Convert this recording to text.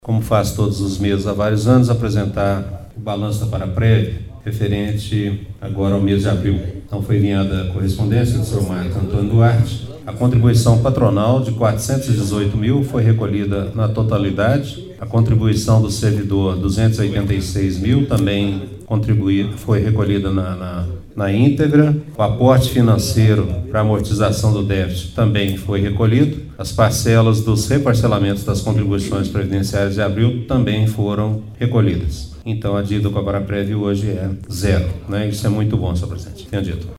Como faço todos os meses há vários anos, apresentar o balanço da Paraprev, referente agora ao mês de abril. Então foi enviada a correspondência do Sr. Marcos Antônio Duarte. A contribuição patronal de 418 mil foi recolhida na totalidade. A contribuição do servidor, 286 mil, também foi recolhida na íntegra. O aporte financeiro para amortização do déficit também foi recolhido. As parcelas dos reparcelamentos das contribuições previdenciárias de abril também foram recolhidas. Então a dívida com a Paraprev hoje é zero, né? Isso é muito bom, senhor presidente. Tenha dito.